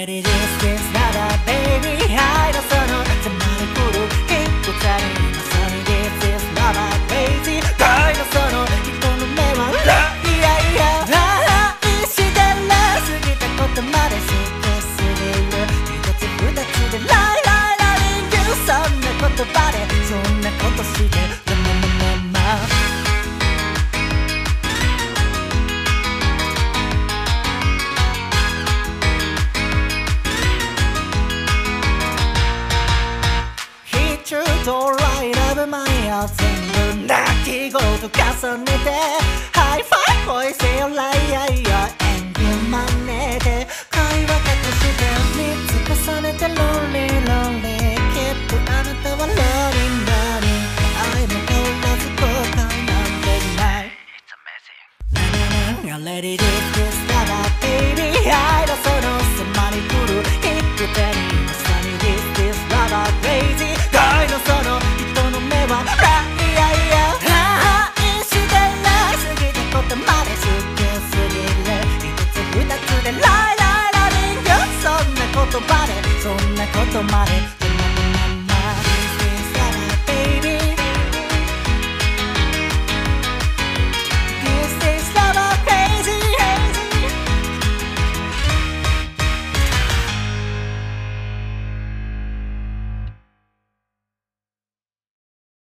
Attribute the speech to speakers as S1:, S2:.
S1: Lady this is not a baby 愛のその迫り来る一個たりまさに This is not a crazy 愛のその人の目はいやいや愛してる過ぎたことまで好きすぎる一つ二つでライライラリングそんな言葉でそんなことして中とライラブ前を全部泣き声と重ねてハイファイ恋せよライアイよ演技真似で会話かとして3つ重ねてロンリーロンリーきっとあなたはローリンローリン愛も変わらず後悔なんてない It's amazing Lady this